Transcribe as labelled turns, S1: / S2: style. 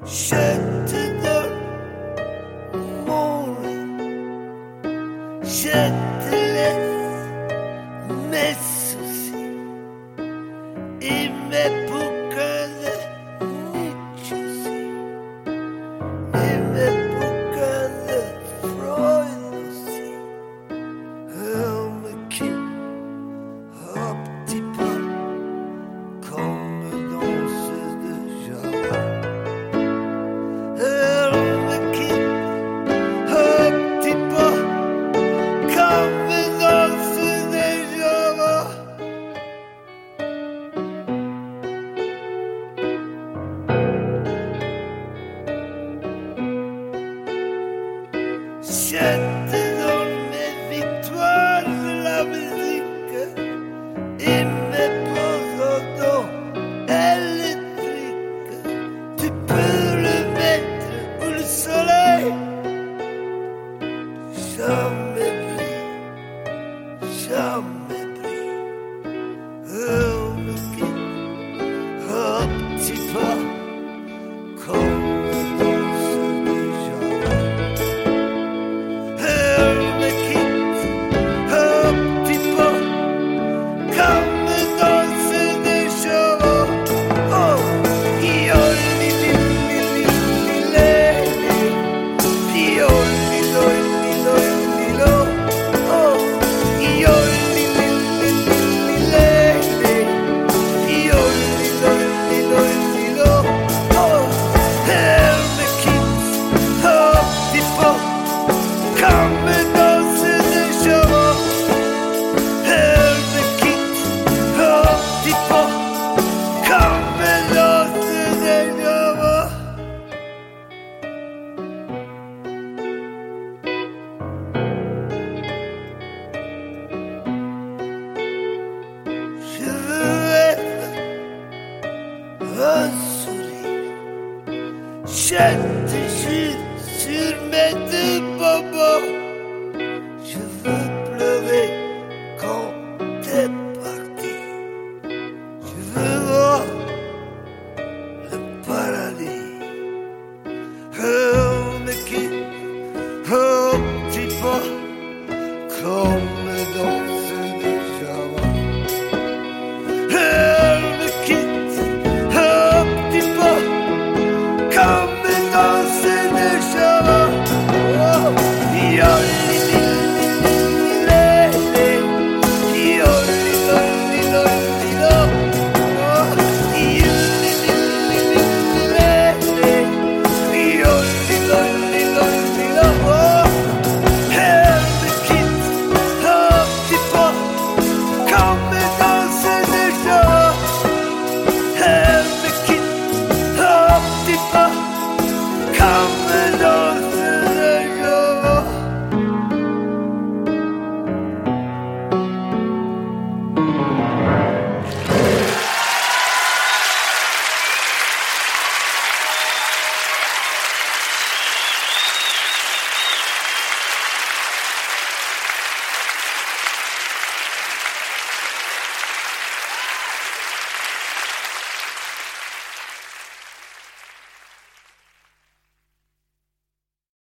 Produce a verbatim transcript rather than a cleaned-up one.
S1: Je te donne mon lit, je te laisse mes soucis et mes bouquins de Nietzsche et mes bouquins de Freud aussi. Elle me quitte à petit pas comme une danseuse de Java. Elle me quitte à petit pas comme une danseuse de Java. Je te donne mes victoires de la musique et mes photos électriques. Tu peux le mettre où le soleil jamais brille, jamais brille. Elle me quitte à petits pas comme une danseuse de Java. Elle me quitte à petits pas comme une danseuse de Java. Oh, yo li li li li li lé, yo li lo li lo li lo. Oh, yo li li li li li lé, yo li lo li lo li lo. Oh, elle me quitte à petits pas comme une danseuse de Java. Elle me quitte à petits pas comme une danseuse de Java. Je veux être un sourire, je te jure.